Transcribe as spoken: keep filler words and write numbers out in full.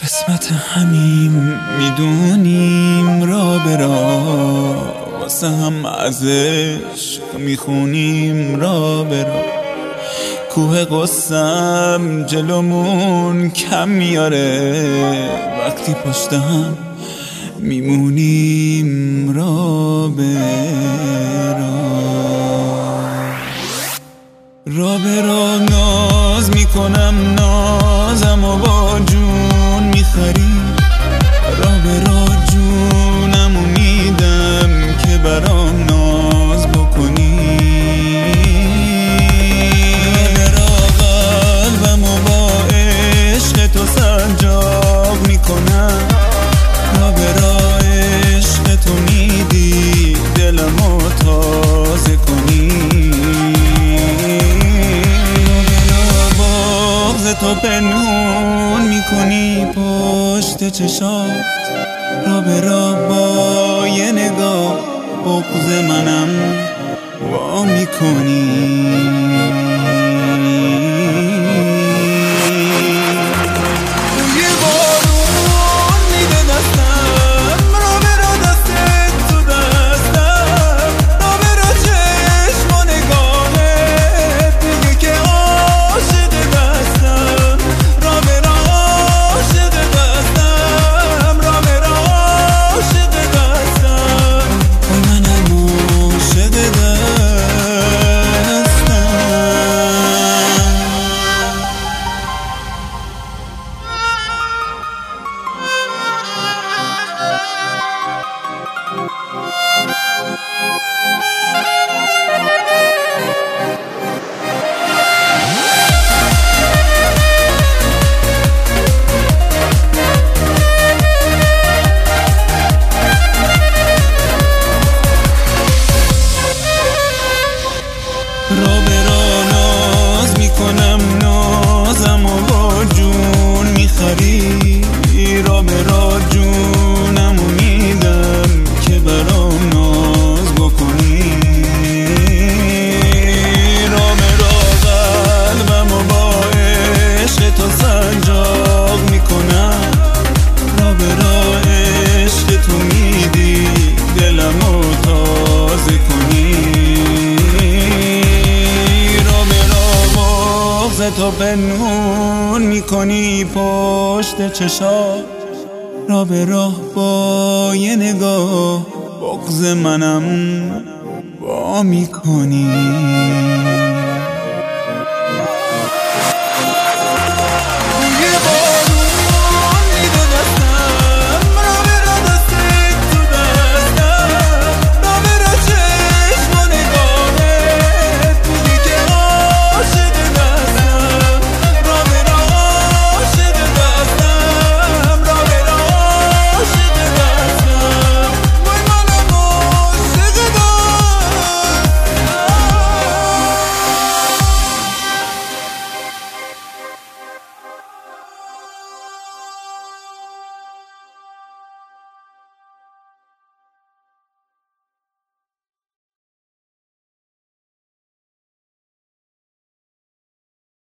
قسمت همیم میدونیم را به را، واسه هم از عشق میخونیم را به را. کوه قسم جلومون کم میاره، وقتی پشت هم میمونیم را به را. را به را ناز میکنم، نازم و با جون میخری. را به را جونم و میدم که برام ناز بکنی. را به را قلبم و با عشق تو سنجاق میکنم. را به را عشق تو میدی دلمو تازه کنی. تو پنهون میکنی پشت چشات، را به را با یه نگاه بغض منم وا میکنی. را به را ناز میکنم، نازم و با جون میخری. را به را جونم و میدم که برام ناز بکنی. را به را قلبم و با عشق تو سنجاق میکنم. را به را عشق تو میدی دلمو تازه کنی. تو پنهون میکنی پشت چشات، را به راه با یه نگاه بغض منم وا میکنی.